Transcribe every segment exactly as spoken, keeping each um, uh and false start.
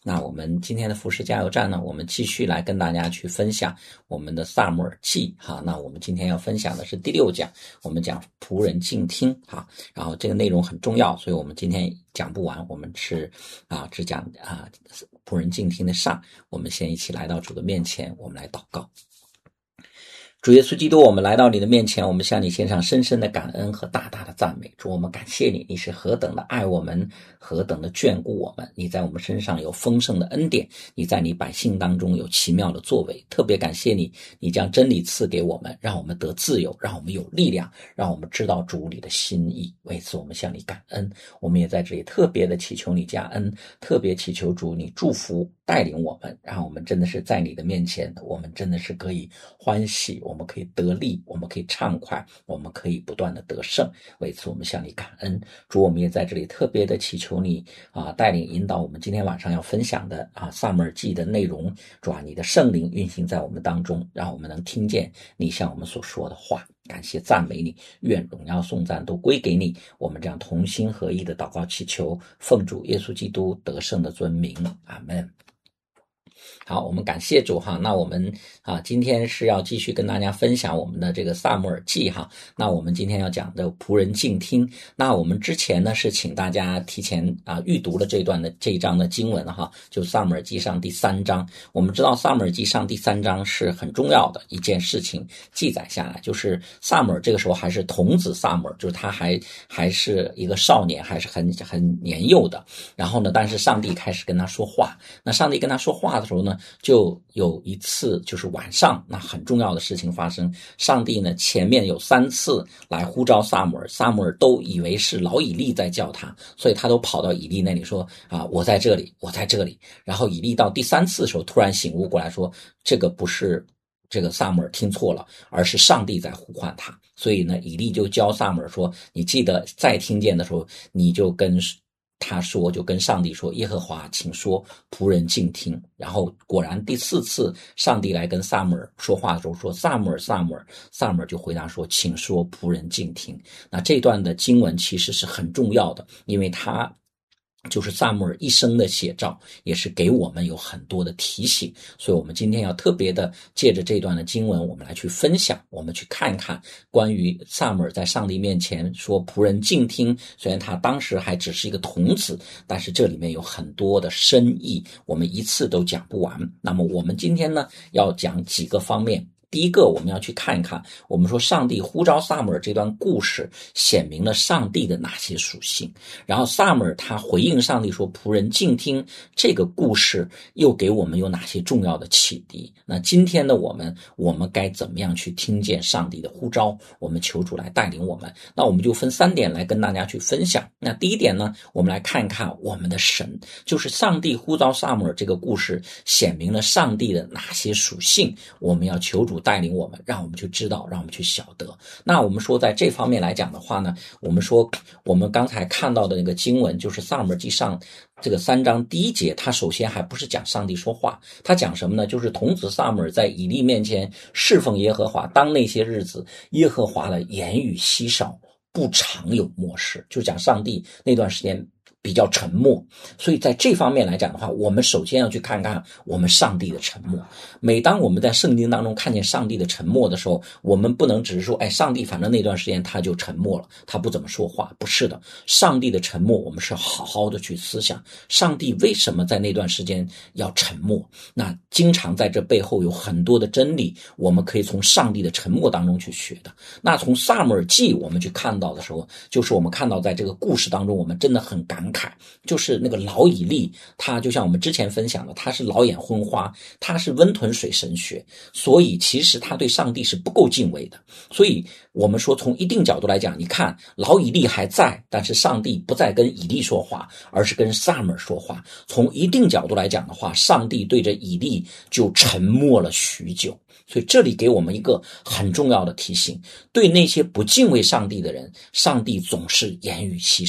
那我们今天的服饰加油站呢，我们继续来跟大家去分享我们的撒母耳记哈。那我们今天要分享的是第六讲，我们讲仆人静听哈。然后这个内容很重要，所以我们今天讲不完，我们是啊只讲啊仆人静听的上。我们先一起来到主的面前，我们来祷告。主耶稣基督，我们来到你的面前，我们向你献上深深的感恩和大大的赞美。主，我们感谢你，你是何等的爱我们，何等的眷顾我们。你在我们身上有丰盛的恩典，你在你百姓当中有奇妙的作为。特别感谢你，你将真理赐给我们，让我们得自由，让我们有力量，让我们知道主你的心意。为此我们向你感恩。我们也在这里特别的祈求你加恩，特别祈求主你祝福带领我们，让我们真的是在你的面前，我们真的是可以欢喜，我们可以得力，我们可以畅快，我们可以不断的得胜。为此我们向你感恩。主，我们也在这里特别的祈求你啊，带领引导我们今天晚上要分享的啊撒母耳记的内容。主啊，你的圣灵运行在我们当中，让我们能听见你向我们所说的话。感谢赞美你，愿荣耀颂赞都归给你。我们这样同心合意的祷告祈求，奉主耶稣基督得胜的尊名，阿们。好，我们感谢主哈。那我们啊，今天是要继续跟大家分享我们的这个撒母耳记哈。那我们今天要讲的仆人静听。那我们之前呢是请大家提前啊预读了这段的这一章的经文哈，就撒母耳记上第三章。我们知道撒母耳记上第三章是很重要的一件事情记载下来，就是撒母耳这个时候还是童子撒母耳，就是他还还是一个少年，还是很很年幼的。然后呢，但是上帝开始跟他说话。那上帝跟他说话的时候呢，就有一次就是晚上，那很重要的事情发生。上帝呢前面有三次来呼召撒母耳，撒母耳都以为是老以利在叫他，所以他都跑到以利那里说啊，我在这里，我在这里。然后以利到第三次的时候突然醒悟过来说，这个不是这个撒母耳听错了，而是上帝在呼唤他。所以呢，以利就教撒母耳说，你记得再听见的时候，你就跟他说，就跟上帝说，耶和华请说，仆人静听。然后果然第四次上帝来跟撒母耳说话的时候说，撒母耳撒母耳，撒母耳就回答说，请说，仆人静听。那这段的经文其实是很重要的，因为它就是撒母耳一生的写照，也是给我们有很多的提醒。所以我们今天要特别的借着这段的经文，我们来去分享，我们去看看关于撒母耳在上帝面前说仆人静听。虽然他当时还只是一个童子，但是这里面有很多的深意，我们一次都讲不完。那么我们今天呢要讲几个方面。第一个，我们要去看一看，我们说上帝呼召撒母耳这段故事显明了上帝的哪些属性，然后撒母耳他回应上帝说仆人静听，这个故事又给我们有哪些重要的启迪。那今天的我们我们该怎么样去听见上帝的呼召，我们求主来带领我们。那我们就分三点来跟大家去分享。那第一点呢，我们来看一看我们的神，就是上帝呼召撒母耳这个故事显明了上帝的哪些属性，我们要求主带领我们，让我们去知道，让我们去晓得。那我们说在这方面来讲的话呢，我们说我们刚才看到的那个经文，就是撒母耳记上这个三章第一节，他首先还不是讲上帝说话，他讲什么呢？就是童子撒母耳在以利面前侍奉耶和华，当那些日子耶和华的言语稀少，不常有默示，就讲上帝那段时间比较沉默。所以在这方面来讲的话，我们首先要去看看我们上帝的沉默。每当我们在圣经当中看见上帝的沉默的时候，我们不能只是说，哎，上帝反正那段时间他就沉默了，他不怎么说话。不是的，上帝的沉默我们是要好好的去思想，上帝为什么在那段时间要沉默。那经常在这背后有很多的真理，我们可以从上帝的沉默当中去学的。那从撒母耳记我们去看到的时候，就是我们看到在这个故事当中，我们真的很感慨，就是那个老以利，他就像我们之前分享的，他是老眼昏花，他是温吞水神学，所以其实他对上帝是不够敬畏的。所以我们说从一定角度来讲，你看老以利还在，但是上帝不再跟以利说话，而是跟撒母耳说话。从一定角度来讲的话，上帝对着以利就沉默了许久。所以这里给我们一个很重要的提醒，对那些不敬畏上帝的人，上帝总是言语稀少。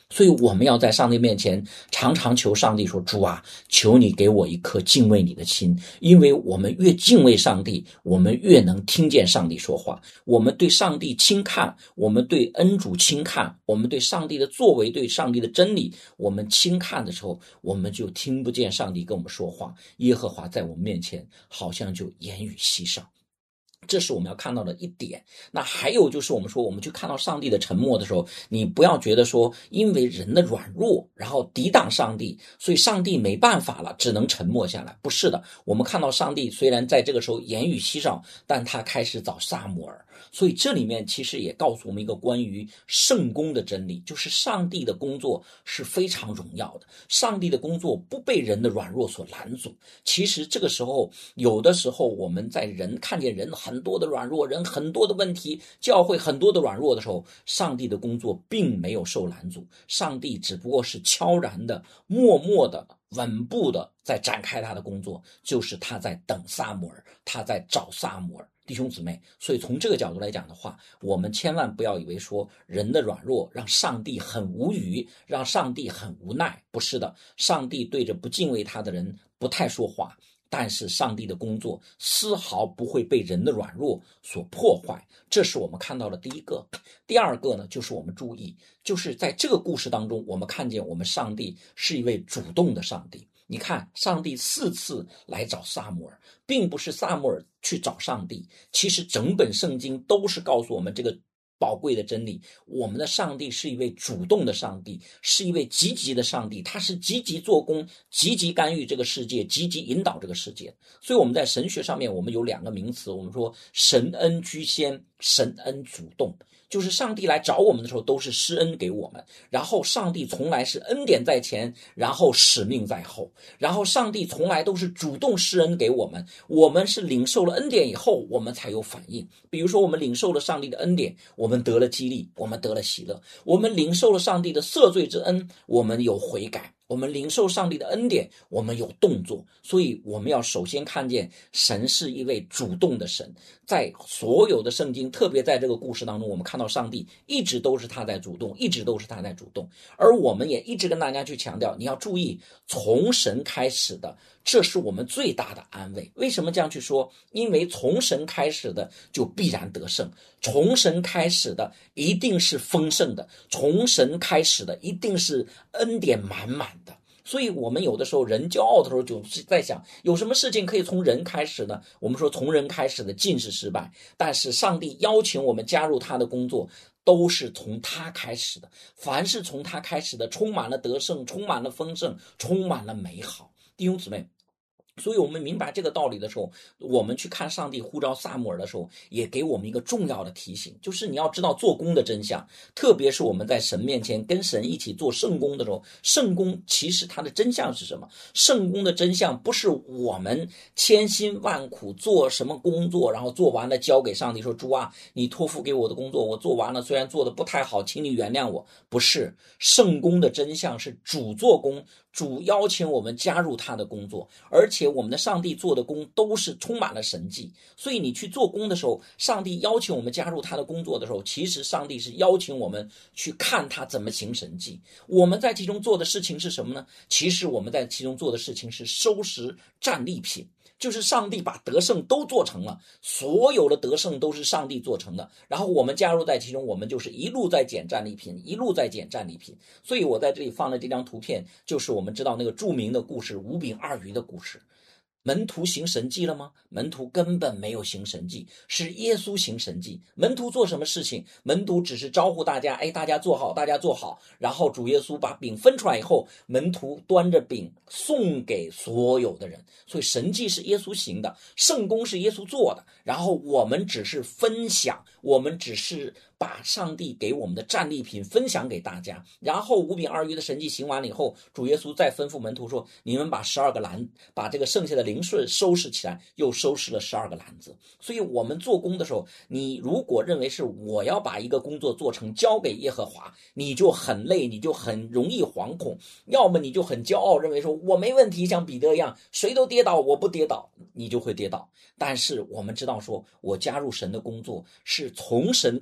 所以我们要在上帝面前常常求上帝说，主啊，求你给我一颗敬畏你的心，因为我们越敬畏上帝，我们越能听见上帝说话。我们对上帝轻看，我们对恩主轻看，我们对上帝的作为，对上帝的真理我们轻看的时候，我们就听不见上帝跟我们说话，耶和华在我们面前好像就言语稀少。这是我们要看到的一点。那还有就是我们说，我们去看到上帝的沉默的时候，你不要觉得说因为人的软弱然后抵挡上帝，所以上帝没办法了，只能沉默下来。不是的，我们看到上帝虽然在这个时候言语稀少，但他开始找撒母耳。所以这里面其实也告诉我们一个关于圣工的真理，就是上帝的工作是非常荣耀的，上帝的工作不被人的软弱所拦阻。其实这个时候，有的时候我们在人看见人很多的软弱，人很多的问题，教会很多的软弱的时候，上帝的工作并没有受拦阻，上帝只不过是悄然的、默默的、稳步的在展开他的工作，就是他在等撒母耳，他在找撒母耳。弟兄姊妹，所以从这个角度来讲的话，我们千万不要以为说人的软弱让上帝很无语，让上帝很无奈。不是的，上帝对着不敬畏他的人不太说话，但是上帝的工作丝毫不会被人的软弱所破坏。这是我们看到的第一个。第二个呢，就是我们注意，就是在这个故事当中，我们看见我们上帝是一位主动的上帝。你看，上帝四次来找撒母耳，并不是撒母耳去找上帝。其实整本圣经都是告诉我们这个宝贵的真理，我们的上帝是一位主动的上帝，是一位积极的上帝，他是积极做工，积极干预这个世界，积极引导这个世界。所以我们在神学上面，我们有两个名词，我们说神恩居先，神恩主动。就是上帝来找我们的时候都是施恩给我们，然后上帝从来是恩典在前，然后使命在后，然后上帝从来都是主动施恩给我们，我们是领受了恩典以后我们才有反应。比如说我们领受了上帝的恩典，我们得了激励，我们得了喜乐，我们领受了上帝的赦罪之恩，我们有悔改，我们领受上帝的恩典，我们有动作。所以我们要首先看见神是一位主动的神，在所有的圣经，特别在这个故事当中，我们看到上帝一直都是他在主动，一直都是他在主动。而我们也一直跟大家去强调，你要注意从神开始的，这是我们最大的安慰。为什么这样去说？因为从神开始的就必然得胜，从神开始的一定是丰盛的，从神开始的一定是恩典满满的。所以我们有的时候人骄傲的时候，就是在想有什么事情可以从人开始呢？我们说从人开始的尽是失败，但是上帝邀请我们加入他的工作，都是从他开始的。凡是从他开始的，充满了得胜，充满了丰盛，充满了美好。弟兄姊妹，所以我们明白这个道理的时候，我们去看上帝呼召撒母耳的时候，也给我们一个重要的提醒，就是你要知道做工的真相。特别是我们在神面前跟神一起做圣工的时候，圣工其实它的真相是什么？圣工的真相不是我们千辛万苦做什么工作，然后做完了交给上帝说，主啊，你托付给我的工作我做完了，虽然做的不太好，请你原谅我。不是，圣工的真相是主做工，主邀请我们加入他的工作，而且我们的上帝做的工都是充满了神迹。所以你去做工的时候，上帝邀请我们加入他的工作的时候，其实上帝是邀请我们去看他怎么行神迹。我们在其中做的事情是什么呢？其实我们在其中做的事情是收拾战利品，就是上帝把得胜都做成了，所有的得胜都是上帝做成的，然后我们加入在其中，我们就是一路在捡战利品，一路在捡战利品。所以我在这里放了这张图片，就是我们知道那个著名的故事，五饼二鱼的故事。门徒行神迹了吗？门徒根本没有行神迹，是耶稣行神迹。门徒做什么事情？门徒只是招呼大家，哎，大家坐好，大家坐好。然后主耶稣把饼分出来以后，门徒端着饼送给所有的人。所以神迹是耶稣行的，圣工是耶稣做的，然后我们只是分享，我们只是把上帝给我们的战利品分享给大家。然后五饼二鱼的神迹行完了以后，主耶稣再吩咐门徒说，你们把十二个篮，把这个剩下的零碎收拾起来，又收拾了十二个篮子。所以我们做工的时候，你如果认为是我要把一个工作做成交给耶和华，你就很累，你就很容易惶恐，要么你就很骄傲，认为说我没问题，像彼得一样谁都跌倒我不跌倒，你就会跌倒。但是我们知道说，我加入神的工作是从神开始的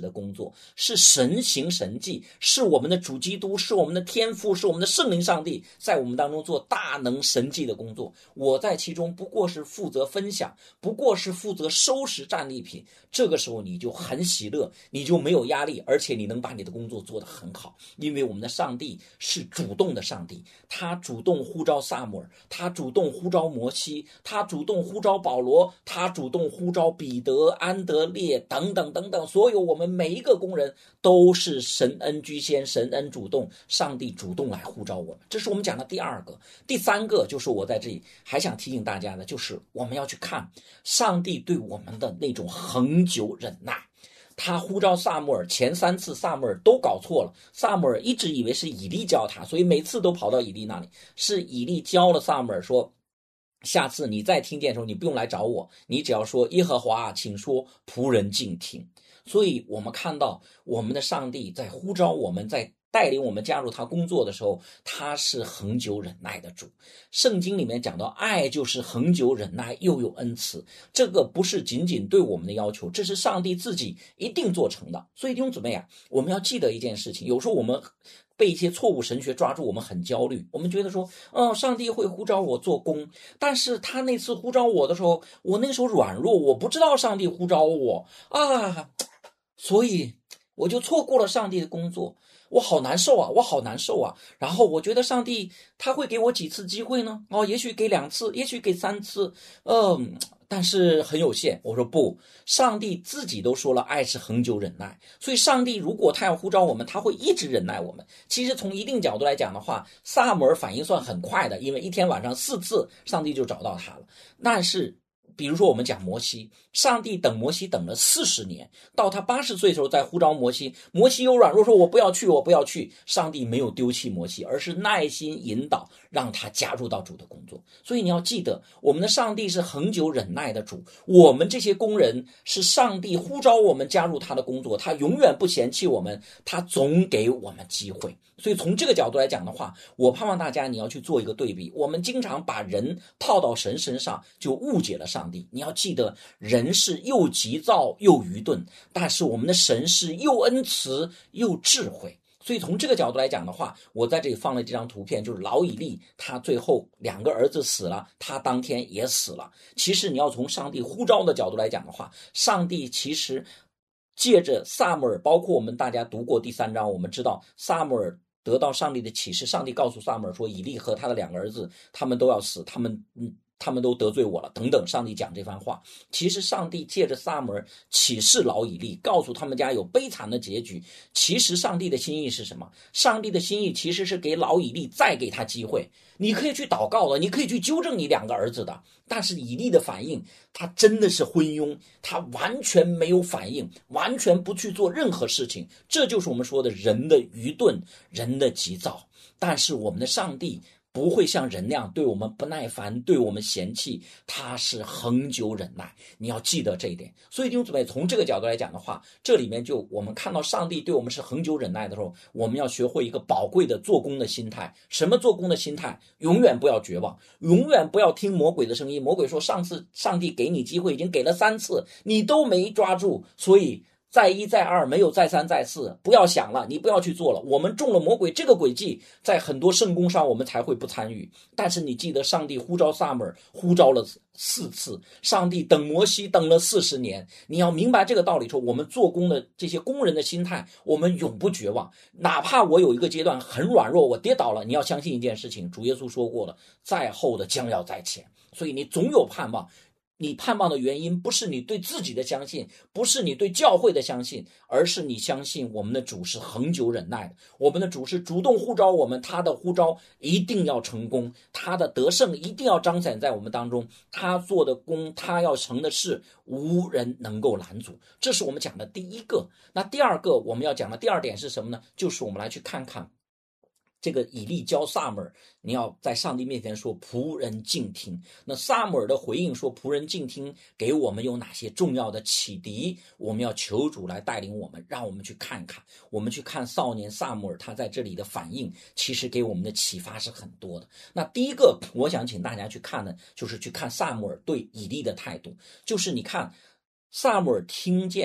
的工作，是神行神迹，是我们的主基督，是我们的天父，是我们的圣灵上帝在我们当中做大能神迹的工作。我在其中不过是负责分享，不过是负责收拾战利品。这个时候你就很喜乐，你就没有压力，而且你能把你的工作做得很好。因为我们的上帝是主动的上帝，他主动呼召撒母耳，他主动呼召摩西，他主动呼召保罗，他主动呼召彼得、安德烈等等等等，所有我们每一个工人都是神恩居先，神恩主动，上帝主动来呼召我们。这是我们讲的第二个。第三个就是我在这里还想提醒大家的，就是我们要去看上帝对我们的那种恒久忍耐。他呼召撒母耳前三次，撒母耳都搞错了。撒母耳一直以为是以利教他，所以每次都跑到以利那里。是以利教了撒母耳说，下次你再听见的时候，你不用来找我，你只要说耶和华，请说，仆人静听。所以我们看到我们的上帝在呼召我们，在带领我们加入他工作的时候，他是恒久忍耐的主。圣经里面讲到，爱就是恒久忍耐，又有恩慈。这个不是仅仅对我们的要求，这是上帝自己一定做成的。所以弟兄姊妹啊，我们要记得一件事情，有时候我们被一些错误神学抓住，我们很焦虑，我们觉得说，哦，上帝会呼召我做工，但是他那次呼召我的时候，我那时候软弱，我不知道上帝呼召我啊，所以我就错过了上帝的工作。我好难受啊，我好难受啊。然后我觉得上帝他会给我几次机会呢？哦，也许给两次，也许给三次，嗯，但是很有限。我说不，上帝自己都说了，爱是恒久忍耐。所以上帝如果他要呼召我们，他会一直忍耐我们。其实从一定角度来讲的话，撒母耳反应算很快的，因为一天晚上四次，上帝就找到他了。但是比如说我们讲摩西，上帝等摩西等了四十年，到他八十岁的时候再呼召摩西，摩西又软弱说我不要去，我不要去。上帝没有丢弃摩西，而是耐心引导，让他加入到主的工作。所以你要记得，我们的上帝是恒久忍耐的主，我们这些工人是上帝呼召我们加入他的工作，他永远不嫌弃我们，他总给我们机会。所以从这个角度来讲的话，我盼望大家你要去做一个对比。我们经常把人套到神身上，就误解了上帝。你要记得，人是又急躁又愚钝，但是我们的神是又恩慈又智慧。所以从这个角度来讲的话，我在这里放了这张图片，就是老以利他最后两个儿子死了，他当天也死了。其实你要从上帝呼召的角度来讲的话，上帝其实借着撒母耳，包括我们大家读过第三章，我们知道撒母耳得到上帝的启示，上帝告诉撒母耳说，以利和他的两个儿子他们都要死，他们嗯他们都得罪我了等等，上帝讲这番话。其实上帝借着撒母耳启示老以利，告诉他们家有悲惨的结局。其实上帝的心意是什么？上帝的心意其实是给老以利再给他机会，你可以去祷告的，你可以去纠正你两个儿子的。但是以利的反应，他真的是昏庸，他完全没有反应，完全不去做任何事情。这就是我们说的人的愚钝，人的急躁。但是我们的上帝不会像人那样对我们不耐烦，对我们嫌弃，他是恒久忍耐。你要记得这一点。所以弟兄姊妹，从这个角度来讲的话，这里面就我们看到上帝对我们是恒久忍耐的时候，我们要学会一个宝贵的做工的心态。什么做工的心态？永远不要绝望，永远不要听魔鬼的声音。魔鬼说，上次上帝给你机会已经给了三次，你都没抓住，所以再一再二，没有再三再四，不要想了，你不要去做了。我们中了魔鬼这个诡计，在很多圣工上我们才会不参与。但是你记得，上帝呼召撒母耳呼召了四次，上帝等摩西等了四十年。你要明白这个道理，说我们做工的这些工人的心态，我们永不绝望。哪怕我有一个阶段很软弱，我跌倒了，你要相信一件事情，主耶稣说过了，在后的将要在前。所以你总有盼望。你盼望的原因不是你对自己的相信，不是你对教会的相信，而是你相信我们的主是恒久忍耐的，我们的主是主动呼召我们，他的呼召一定要成功，他的得胜一定要彰显在我们当中，他做的工，他要成的事，无人能够拦阻。这是我们讲的第一个。那第二个我们要讲的第二点是什么呢？就是我们来去看看这个以利教撒母耳，你要在上帝面前说仆人静听。那撒母耳的回应说仆人静听，给我们有哪些重要的启迪？我们要求主来带领我们，让我们去看看。我们去看少年撒母耳他在这里的反应，其实给我们的启发是很多的。那第一个我想请大家去看的，就是去看撒母耳对以利的态度。就是你看撒母耳听见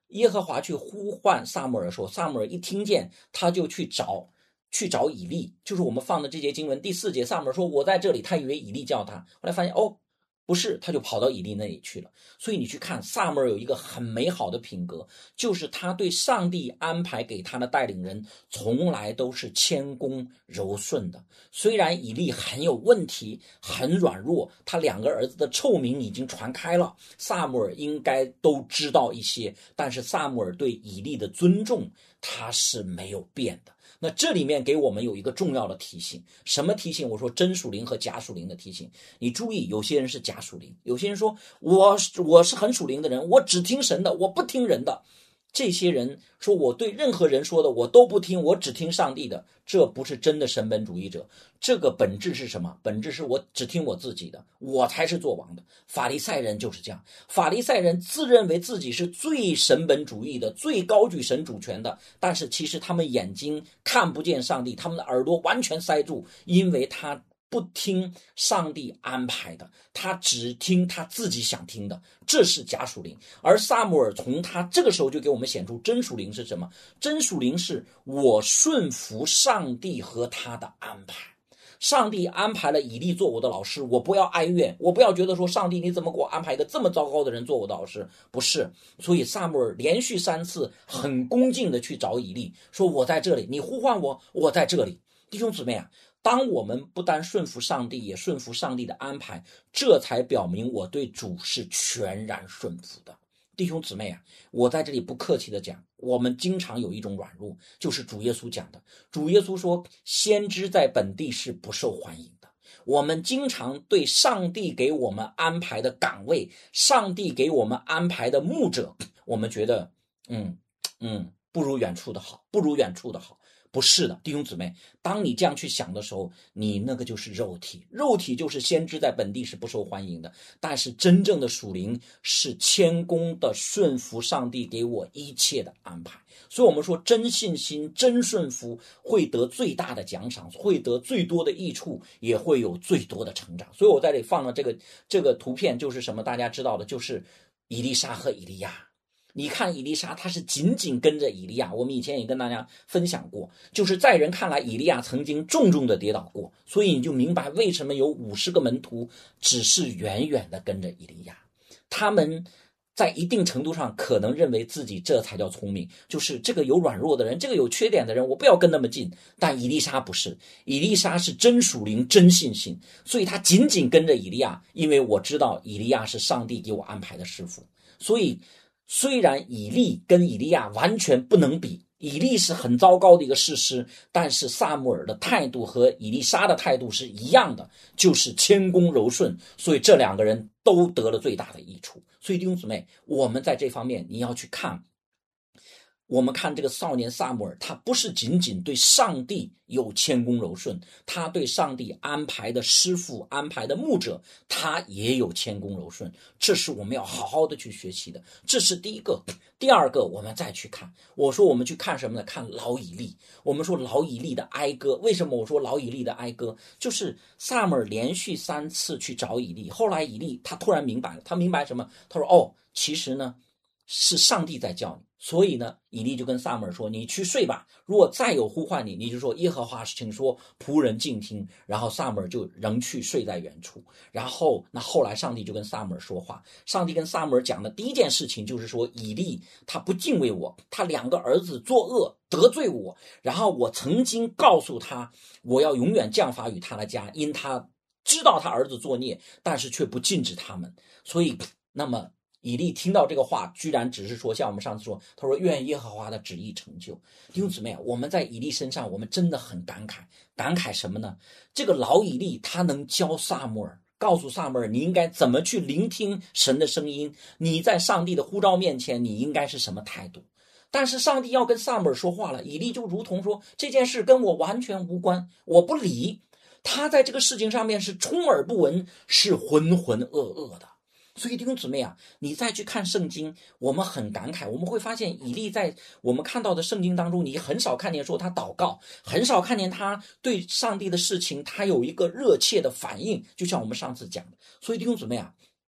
耶和华去呼唤撒母耳的时候，撒母耳一听见，他就去找去找以利，就是我们放的这节经文第四节，撒母耳说我在这里，他以为以利叫他，后来发现哦不是，他就跑到以利那里去了。所以你去看撒母耳有一个很美好的品格，就是他对上帝安排给他的带领人从来都是谦恭柔顺的。虽然以利很有问题，很软弱，他两个儿子的臭名已经传开了，撒母耳应该都知道一些，但是撒母耳对以利的尊重他是没有变的。那这里面给我们有一个重要的提醒，什么提醒？我说真属灵和假属灵的提醒。你注意，有些人是假属灵，有些人说我我是很属灵的人，我只听神的，我不听人的。这些人说我对任何人说的我都不听，我只听上帝的，这不是真的神本主义者。这个本质是什么？本质是我只听我自己的，我才是做王的。法利赛人就是这样，法利赛人自认为自己是最神本主义的，最高举神主权的，但是其实他们眼睛看不见上帝，他们的耳朵完全塞住，因为他不听上帝安排的，他只听他自己想听的，这是假属灵。而撒母耳从他这个时候就给我们显出真属灵是什么？真属灵是我顺服上帝和他的安排。上帝安排了以利做我的老师，我不要哀怨，我不要觉得说上帝你怎么给我安排一个这么糟糕的人做我的老师，不是。所以撒母耳连续三次很恭敬的去找以利，说我在这里，你呼唤我，我在这里。弟兄姊妹啊，当我们不单顺服上帝，也顺服上帝的安排，这才表明我对主是全然顺服的。弟兄姊妹啊，我在这里不客气的讲，我们经常有一种软弱，就是主耶稣讲的。主耶稣说，先知在本地是不受欢迎的。我们经常对上帝给我们安排的岗位，上帝给我们安排的牧者，我们觉得，嗯嗯，不如远处的好，不如远处的好。不是的，弟兄姊妹，当你这样去想的时候，你那个就是肉体，肉体就是先知在本地是不受欢迎的，但是真正的属灵是谦恭的顺服上帝给我一切的安排。所以我们说真信心真顺服会得最大的奖赏，会得最多的益处，也会有最多的成长。所以我在这里放了这个这个图片，就是什么大家知道的，就是以利沙和以利亚。你看以利沙他是紧紧跟着以利亚，我们以前也跟大家分享过，就是在人看来以利亚曾经重重的跌倒过，所以你就明白为什么有五十个门徒只是远远的跟着以利亚。他们在一定程度上可能认为自己这才叫聪明，就是这个有软弱的人，这个有缺点的人，我不要跟那么近。但以利沙不是，以利沙是真属灵真信心，所以他紧紧跟着以利亚，因为我知道以利亚是上帝给我安排的师傅。所以虽然以利跟以利亚完全不能比，以利是很糟糕的一个士师，但是撒母耳的态度和以利沙的态度是一样的，就是谦恭柔顺，所以这两个人都得了最大的益处。所以弟兄姊妹，我们在这方面你要去看，我们看这个少年撒母耳，他不是仅仅对上帝有谦恭柔顺，他对上帝安排的师傅安排的牧者他也有谦恭柔顺，这是我们要好好的去学习的。这是第一个。第二个，我们再去看，我说我们去看什么呢？看老以利。我们说老以利的哀歌，为什么我说老以利的哀歌？就是撒母耳连续三次去找以利，后来以利他突然明白了，他明白什么？他说哦，其实呢是上帝在叫你。所以呢，以利就跟撒母耳说，你去睡吧，如果再有呼唤你，你就说耶和华请说，仆人静听。然后撒母耳就仍去睡在远处。然后那后来上帝就跟撒母耳说话，上帝跟撒母耳讲的第一件事情就是说，以利他不敬畏我，他两个儿子作恶得罪我，然后我曾经告诉他我要永远降罚与他的家，因他知道他儿子作孽，但是却不禁止他们。所以那么以利听到这个话，居然只是说，像我们上次说，他说愿耶和华的旨意成就。弟兄姊妹，我们在以利身上我们真的很感慨，感慨什么呢？这个老以利他能教撒母耳，告诉撒母耳你应该怎么去聆听神的声音，你在上帝的呼召面前你应该是什么态度。但是上帝要跟撒母耳说话了，以利就如同说这件事跟我完全无关，我不理。他在这个事情上面是充耳不闻，是浑浑噩噩的。所以弟兄姊妹啊，你再去看圣经，我们很感慨，我们会发现以利在我们看到的圣经当中，你很少看见说他祷告，很少看见他对上帝的事情他有一个热切的反应，就像我们上次讲的。所以弟兄姊妹啊，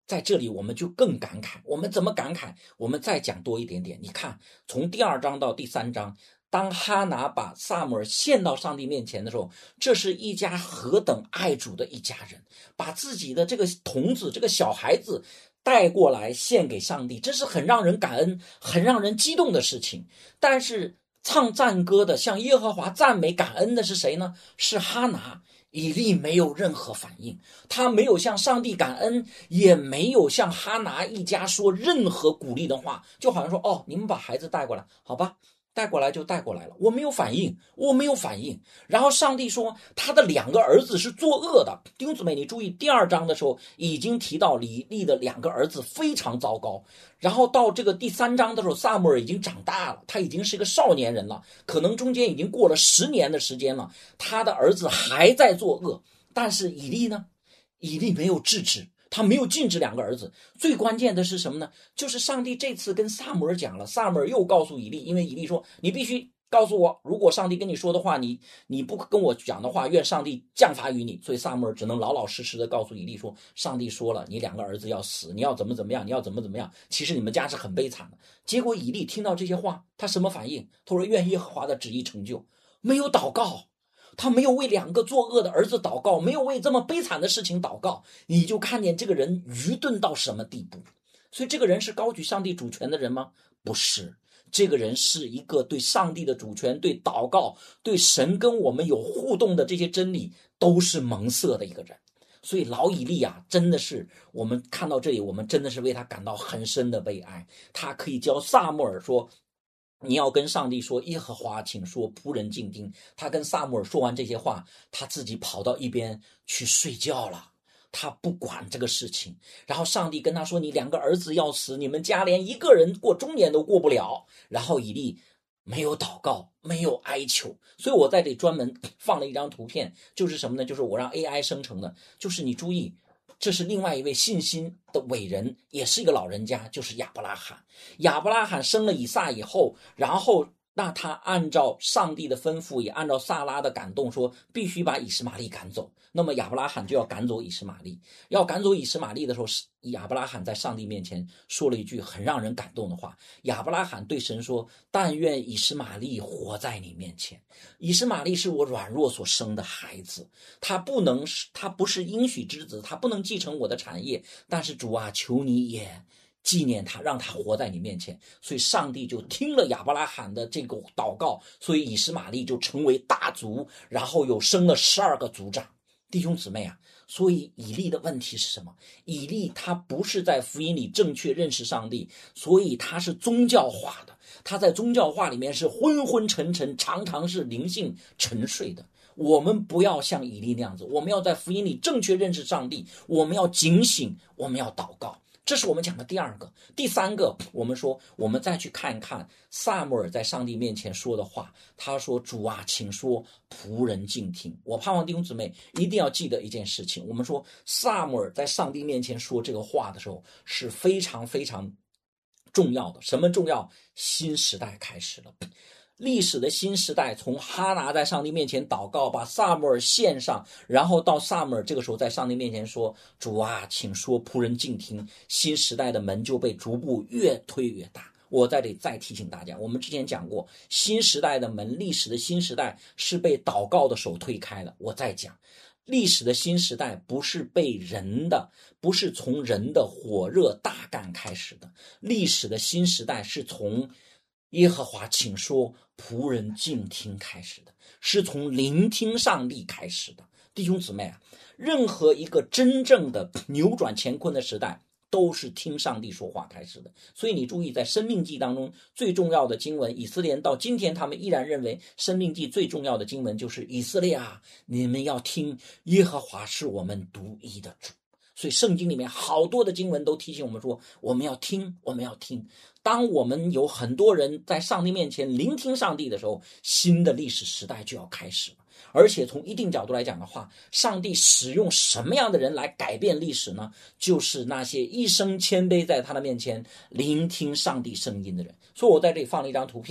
在这里我们就更感慨，我们怎么感慨？我们再讲多一点点。你看，从第二章到第三章，当哈拿把撒母耳献到上帝面前的时候，这是一家何等爱主的一家人，把自己的这个童子，这个小孩子带过来献给上帝，这是很让人感恩，很让人激动的事情。但是唱赞歌的，向耶和华赞美感恩的是谁呢？是哈拿。以利没有任何反应，他没有向上帝感恩，也没有向哈拿一家说任何鼓励的话，就好像说，哦，你们把孩子带过来，好吧，带过来就带过来了，我没有反应，我没有反应。然后上帝说他的两个儿子是作恶的。弟兄姊妹，你注意第二章的时候已经提到以利的两个儿子非常糟糕，然后到这个第三章的时候，撒母耳已经长大了，他已经是一个少年人了，可能中间已经过了十年的时间了，他的儿子还在作恶。但是以利呢？以利没有制止，他没有禁止两个儿子。最关键的是什么呢？就是上帝这次跟撒母耳讲了，撒母耳又告诉以利，因为以利说，你必须告诉我，如果上帝跟你说的话，你你不跟我讲的话，愿上帝降罚于你。所以撒母耳只能老老实实的告诉以利说，上帝说了，你两个儿子要死，你要怎么怎么样，你要怎么怎么样。其实你们家是很悲惨的。结果以利听到这些话，他什么反应？他说，愿耶和华的旨意成就。没有祷告，他没有为两个作恶的儿子祷告，没有为这么悲惨的事情祷告。你就看见这个人愚钝到什么地步。所以这个人是高举上帝主权的人吗？不是，这个人是一个对上帝的主权，对祷告，对神跟我们有互动的这些真理都是蒙塞的一个人。所以老以利啊，真的是我们看到这里，我们真的是为他感到很深的悲哀。他可以教撒母耳说，你要跟上帝说，耶和华请说，仆人静听。他跟撒母耳说完这些话，他自己跑到一边去睡觉了，他不管这个事情。然后上帝跟他说，你两个儿子要死，你们家连一个人过中年都过不了。然后以利没有祷告，没有哀求。所以我在这里专门放了一张图片，就是什么呢？就是我让 A I 生成的，就是你注意，这是另外一位信心的伟人，也是一个老人家，就是亚伯拉罕。亚伯拉罕生了以撒以后，然后那他按照上帝的吩咐，也按照撒拉的感动，说必须把以实玛利赶走。那么亚伯拉罕就要赶走以实玛利。要赶走以实玛利的时候，亚伯拉罕在上帝面前说了一句很让人感动的话。亚伯拉罕对神说，但愿以实玛利活在你面前。以实玛利是我软弱所生的孩子，他不能，他不是应许之子，他不能继承我的产业，但是主啊，求你也纪念他，让他活在你面前。所以上帝就听了亚伯拉罕的这个祷告，所以以实玛利就成为大族，然后又生了十二个族长。弟兄姊妹啊，所以以利的问题是什么？以利他不是在福音里正确认识上帝，所以他是宗教化的，他在宗教化里面是昏昏沉沉，常常是灵性沉睡的。我们不要像以利那样子，我们要在福音里正确认识上帝，我们要警醒，我们要祷告。这是我们讲的第二个。第三个，我们说我们再去看一看撒母耳在上帝面前说的话。他说，主啊，请说，仆人静听。我盼望弟兄姊妹一定要记得一件事情，我们说撒母耳在上帝面前说这个话的时候是非常非常重要的。什么重要？新时代开始了。历史的新时代，从哈拿在上帝面前祷告，把撒母耳献上，然后到撒母耳这个时候在上帝面前说，主啊，请说，仆人静听。新时代的门就被逐步越推越大。我在这里再提醒大家，我们之前讲过，新时代的门，历史的新时代是被祷告的手推开的。我再讲，历史的新时代不是被人的，不是从人的火热大干开始的，历史的新时代是从耶和华请说，仆人静听开始的，是从聆听上帝开始的。弟兄姊妹啊，任何一个真正的扭转乾坤的时代都是听上帝说话开始的。所以你注意，在申命记当中最重要的经文，以色列人到今天他们依然认为申命记最重要的经文就是以色列啊，你们要听，耶和华是我们独一的主。所以圣经里面好多的经文都提醒我们说，我们要听，我们要听。当我们有很多人在上帝面前聆听上帝的时候，新的历史时代就要开始了。而且从一定角度来讲的话，上帝使用什么样的人来改变历史呢？就是那些一生谦卑在他的面前聆听上帝声音的人。所以我在这里放了一张图片，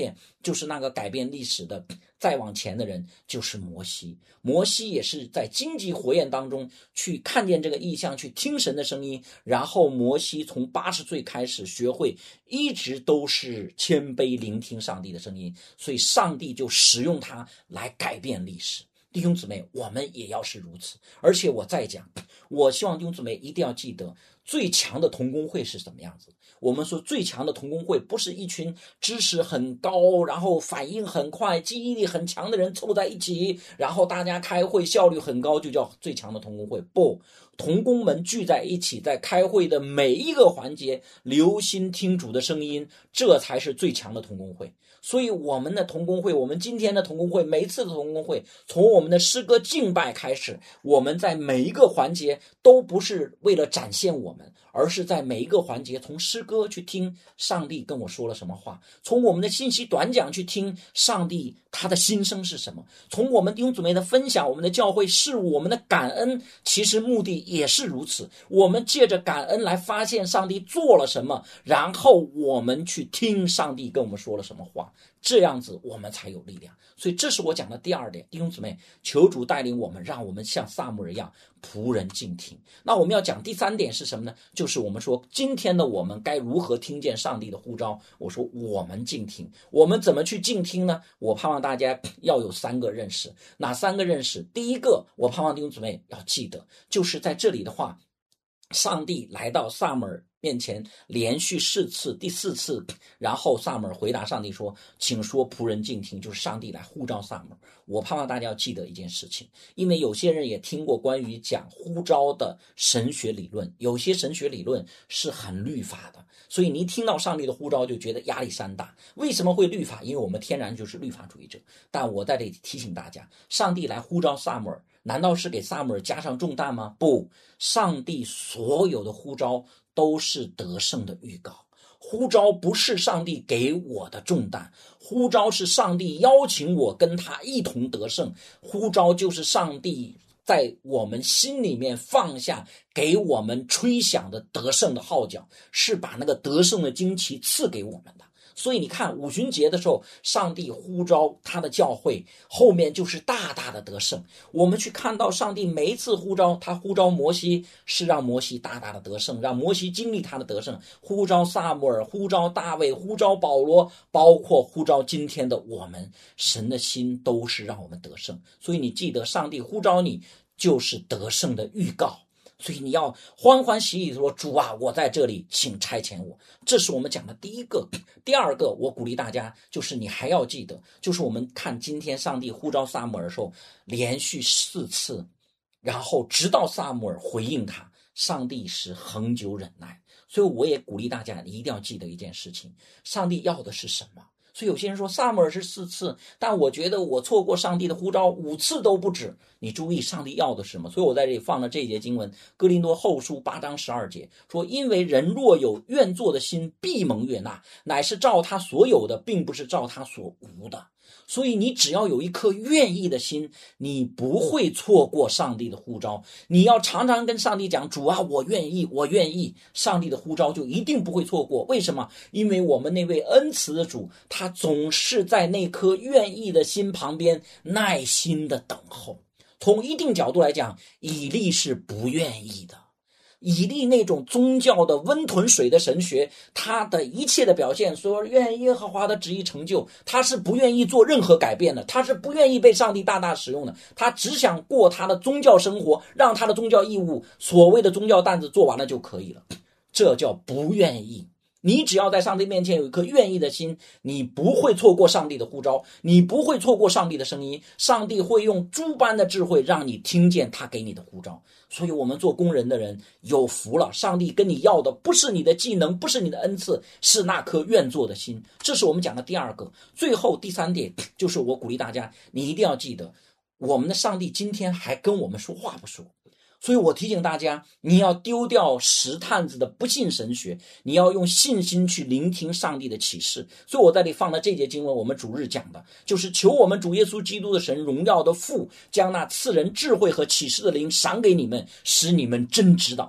就是那个改变历史的。再往前的人就是摩西，摩西也是在荆棘火焰当中去看见这个异象，去听神的声音，然后摩西从八十岁开始学会，一直都是谦卑聆听上帝的声音，所以上帝就使用他来改变历史。弟兄姊妹，我们也要是如此。而且我再讲，我希望弟兄姊妹一定要记得，最强的同工会是什么样子。我们说最强的同工会不是一群知识很高，然后反应很快，记忆力很强的人凑在一起，然后大家开会效率很高，就叫最强的同工会。不，同工们聚在一起，在开会的每一个环节留心听主的声音，这才是最强的同工会。所以我们的同工会，我们今天的同工会，每一次的同工会，从我们的诗歌敬拜开始，我们在每一个环节都不是为了展现我们，而是在每一个环节从诗歌去听上帝跟我说了什么话，从我们的信息短讲去听上帝他的心声是什么，从我们弟兄姊妹的分享，我们的教会事物，我们的感恩，其实目的也是如此。我们借着感恩来发现上帝做了什么，然后我们去听上帝跟我们说了什么话，这样子我们才有力量。所以这是我讲的第二点，弟兄姊妹，求主带领我们，让我们像撒母耳一样仆人静听。那我们要讲第三点是什么呢？就是我们说今天的我们该如何听见上帝的呼召。我说我们静听，我们怎么去静听呢？我盼望大家要有三个认识。哪三个认识？第一个，我盼望弟兄姊妹要记得，就是在这里的话，上帝来到撒母耳面前连续四次，第四次，然后撒母耳回答上帝说，请说仆人静听，就是上帝来呼召撒母耳。我盼望大家要记得一件事情，因为有些人也听过关于讲呼召的神学理论，有些神学理论是很律法的，所以你一听到上帝的呼召就觉得压力山大。为什么会律法？因为我们天然就是律法主义者。但我在这里提醒大家，上帝来呼召撒母耳，难道是给撒母耳加上重担吗？不，上帝所有的呼召都是得胜的预告。呼召不是上帝给我的重担，呼召是上帝邀请我跟他一同得胜。呼召就是上帝在我们心里面放下给我们吹响的得胜的号角，是把那个得胜的旌旗赐给我们的。所以你看五旬节的时候，上帝呼召他的教会，后面就是大大的得胜。我们去看到上帝每一次呼召，他呼召摩西是让摩西大大的得胜，让摩西经历他的得胜，呼召撒母耳，呼召大卫，呼召保罗，包括呼召今天的我们，神的心都是让我们得胜。所以你记得，上帝呼召你就是得胜的预告。所以你要欢欢喜喜说，主啊，我在这里，请差遣我。这是我们讲的第一个。第二个，我鼓励大家，就是你还要记得，就是我们看今天上帝呼召撒母耳的时候，连续四次，然后直到撒母耳回应他，上帝是恒久忍耐。所以我也鼓励大家，你一定要记得一件事情，上帝要的是什么。所以有些人说撒母耳是四次，但我觉得我错过上帝的呼召五次都不止。你注意上帝要的是什么？所以我在这里放了这一节经文，哥林多后书八章十二节，说因为人若有愿做的心，必蒙悦纳，乃是照他所有的，并不是照他所无的。所以你只要有一颗愿意的心，你不会错过上帝的呼召。你要常常跟上帝讲，主啊，我愿意，我愿意，上帝的呼召就一定不会错过。为什么？因为我们那位恩慈的主，他总是在那颗愿意的心旁边耐心的等候。从一定角度来讲，以利是不愿意的。以利那种宗教的温吞水的神学，他的一切的表现说愿耶和华的旨意成就，他是不愿意做任何改变的，他是不愿意被上帝大大使用的，他只想过他的宗教生活，让他的宗教义务，所谓的宗教担子做完了就可以了。这叫不愿意。你只要在上帝面前有一颗愿意的心，你不会错过上帝的呼召，你不会错过上帝的声音，上帝会用诸般的智慧让你听见他给你的呼召。所以我们做工人的人有福了，上帝跟你要的不是你的技能，不是你的恩赐，是那颗愿做的心。这是我们讲的第二个。最后第三点，就是我鼓励大家，你一定要记得，我们的上帝今天还跟我们说话不说。所以我提醒大家，你要丢掉石探子的不信神学，你要用信心去聆听上帝的启示。所以我在这里放的这节经文，我们主日讲的就是求我们主耶稣基督的神荣耀的父，将那赐人智慧和启示的灵赏给你们，使你们真知道他。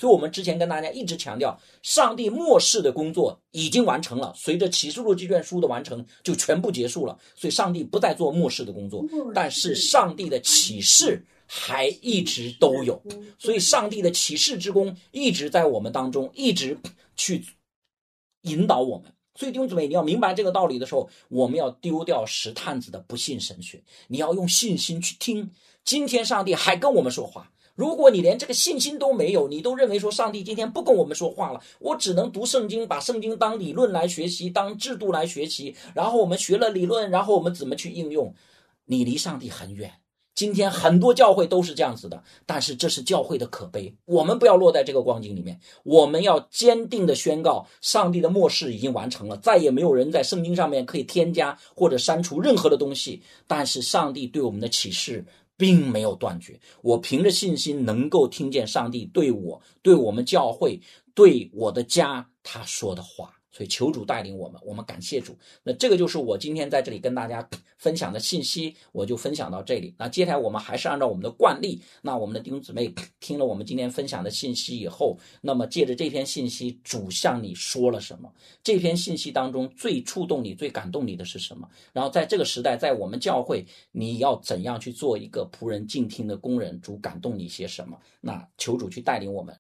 所以我们之前跟大家一直强调，上帝末世的工作已经完成了，随着启示录这卷书的完成就全部结束了，所以上帝不再做末世的工作，但是上帝的启示还一直都有，所以上帝的启示之功一直在我们当中，一直去引导我们。所以弟兄姊妹，你要明白这个道理的时候，我们要丢掉石探子的不信神学，你要用信心去听。今天上帝还跟我们说话，如果你连这个信心都没有，你都认为说上帝今天不跟我们说话了，我只能读圣经，把圣经当理论来学习，当制度来学习，然后我们学了理论，然后我们怎么去应用，你离上帝很远。今天很多教会都是这样子的，但是这是教会的可悲，我们不要落在这个光景里面，我们要坚定的宣告，上帝的末世已经完成了，再也没有人在圣经上面可以添加或者删除任何的东西，但是上帝对我们的启示并没有断绝，我凭着信心能够听见上帝对我、对我们教会、对我的家他说的话，所以求主带领我们，我们感谢主。那这个就是我今天在这里跟大家分享的信息，我就分享到这里。那接下来我们还是按照我们的惯例，那我们的弟兄姊妹听了我们今天分享的信息以后，那么借着这篇信息，主向你说了什么？这篇信息当中最触动你、最感动你的是什么？然后在这个时代，在我们教会，你要怎样去做一个仆人静听的工人？主感动你些什么？那求主去带领我们。